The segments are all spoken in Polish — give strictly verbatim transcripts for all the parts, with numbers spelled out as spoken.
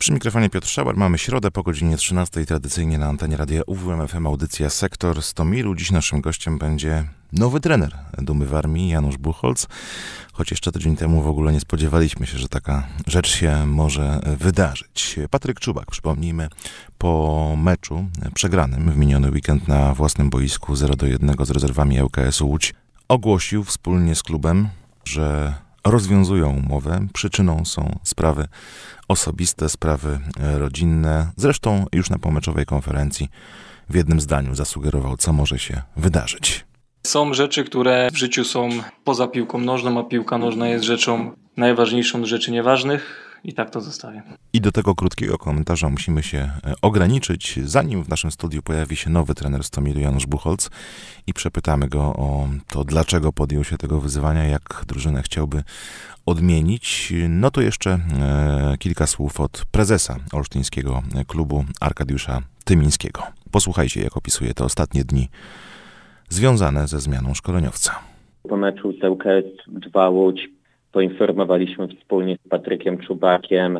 Przy mikrofonie Piotr Szauer. Mamy środę po godzinie trzynastej, tradycyjnie na antenie radia U W M F M, audycja Sektor Stomilu. Dziś naszym gościem będzie nowy trener Dumy Warmii, Janusz Buchholz. Choć jeszcze tydzień temu w ogóle nie spodziewaliśmy się, że taka rzecz się może wydarzyć. Patryk Czubak, przypomnijmy, po meczu przegranym w miniony weekend na własnym boisku zero do jednego z rezerwami L K S-u Łódź ogłosił wspólnie z klubem, że rozwiązują umowę. Przyczyną są sprawy osobiste, sprawy rodzinne. Zresztą już na pomeczowej konferencji w jednym zdaniu zasugerował, co może się wydarzyć. Są rzeczy, które w życiu są poza piłką nożną, a piłka nożna jest rzeczą najważniejszą z rzeczy nieważnych i tak to zostaje. I do tego krótkiego komentarza musimy się ograniczyć, zanim w naszym studiu pojawi się nowy trener Stomilu, Janusz Buchholz, i przepytamy go o to, dlaczego podjął się tego wyzwania, jak drużynę chciałby odmienić. No to jeszcze e, kilka słów od prezesa olsztyńskiego klubu Arkadiusza Tymińskiego. Posłuchajcie, jak opisuje te ostatnie dni związane ze zmianą szkoleniowca. Po meczu z L K S dwa Łódź poinformowaliśmy wspólnie z Patrykiem Czubakiem,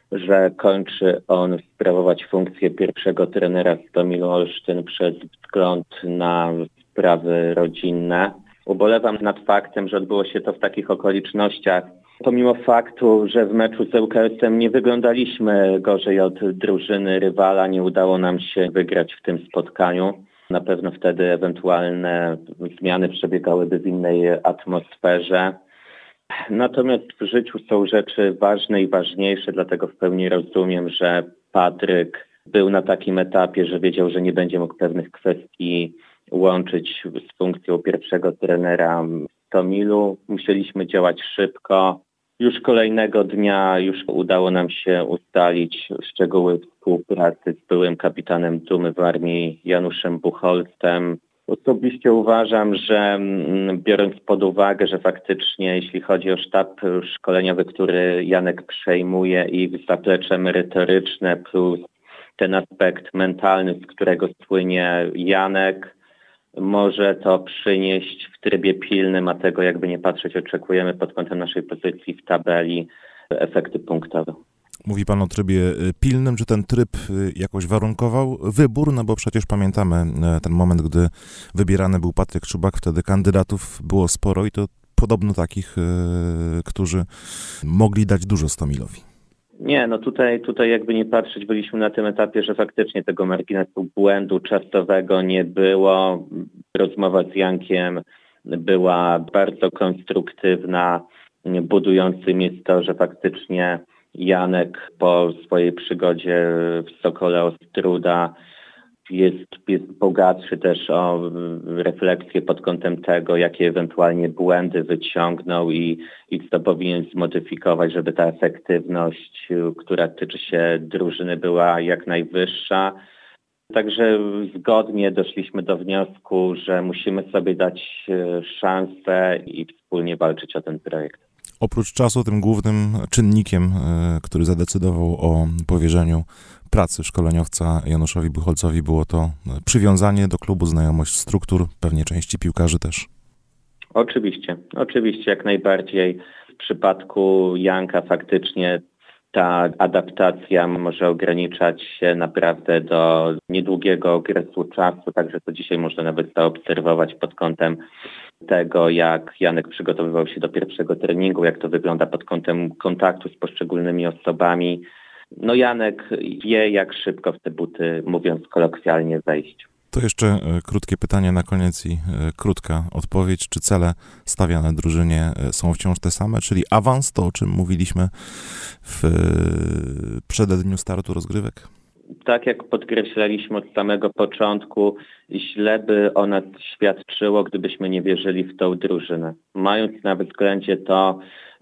że kończy on sprawować funkcję pierwszego trenera Stomilu Olsztyn przez wzgląd na sprawy rodzinne. Ubolewam nad faktem, że odbyło się to w takich okolicznościach. Pomimo faktu, że w meczu z L K S-em nie wyglądaliśmy gorzej od drużyny rywala, nie udało nam się wygrać w tym spotkaniu. Na pewno wtedy ewentualne zmiany przebiegałyby w innej atmosferze. Natomiast w życiu są rzeczy ważne i ważniejsze, dlatego w pełni rozumiem, że Patryk był na takim etapie, że wiedział, że nie będzie mógł pewnych kwestii łączyć z funkcją pierwszego trenera Stomilu. Musieliśmy działać szybko. Już kolejnego dnia już udało nam się ustalić szczegóły współpracy z byłym kapitanem Dumy Warmii Januszem Buchholzem. Osobiście uważam, że biorąc pod uwagę, że faktycznie jeśli chodzi o sztab szkoleniowy, który Janek przejmuje, i zaplecze merytoryczne plus ten aspekt mentalny, z którego słynie Janek, może to przynieść w trybie pilnym, a tego jakby nie patrzeć oczekujemy pod kątem naszej pozycji w tabeli, efekty punktowe. Mówi pan o trybie pilnym. Czy ten tryb jakoś warunkował wybór? No bo przecież pamiętamy ten moment, gdy wybierany był Patryk Czubak. Wtedy kandydatów było sporo i to podobno takich, którzy mogli dać dużo Stomilowi. Nie, no tutaj, tutaj jakby nie patrzeć, byliśmy na tym etapie, że faktycznie tego marginesu błędu czasowego nie było. Rozmowa z Jankiem była bardzo konstruktywna. Budującym jest to, że faktycznie Janek po swojej przygodzie w Sokole Ostróda jest, jest bogatszy też o refleksję pod kątem tego, jakie ewentualnie błędy wyciągnął i, i co powinien zmodyfikować, żeby ta efektywność, która tyczy się drużyny, była jak najwyższa. Także zgodnie doszliśmy do wniosku, że musimy sobie dać szansę i wspólnie walczyć o ten projekt. Oprócz czasu, tym głównym czynnikiem, który zadecydował o powierzeniu pracy szkoleniowca Januszowi Buchholzowi, było to przywiązanie do klubu, znajomość struktur, pewnie części piłkarzy też. Oczywiście, oczywiście, jak najbardziej. W przypadku Janka faktycznie ta adaptacja może ograniczać się naprawdę do niedługiego okresu czasu, także to dzisiaj można nawet zaobserwować pod kątem tego, jak Janek przygotowywał się do pierwszego treningu, jak to wygląda pod kątem kontaktu z poszczególnymi osobami. No Janek wie, jak szybko w te buty, mówiąc kolokwialnie, wejść. To jeszcze krótkie pytanie na koniec i krótka odpowiedź. Czy cele stawiane drużynie są wciąż te same, czyli awans, to o czym mówiliśmy w przededniu startu rozgrywek? Tak jak podkreślaliśmy od samego początku, źle by o nas świadczyło, gdybyśmy nie wierzyli w tą drużynę. Mając na względzie to,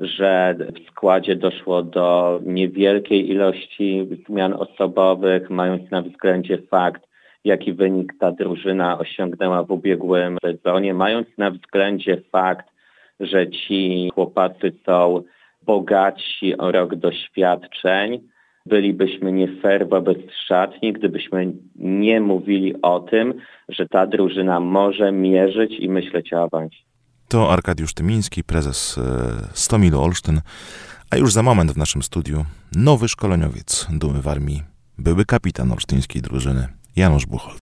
że w składzie doszło do niewielkiej ilości zmian osobowych, mając na względzie fakt, jaki wynik ta drużyna osiągnęła w ubiegłym sezonie, mając na względzie fakt, że ci chłopacy są bogatsi o rok doświadczeń, bylibyśmy nie fair wobec szatni, gdybyśmy nie mówili o tym, że ta drużyna może mierzyć i myśleć o awansie. To Arkadiusz Tymiński, prezes Stomilu Olsztyn, A już za moment w naszym studiu nowy szkoleniowiec Dumy Warmii, były kapitan olsztyńskiej drużyny Janusz Buchholz.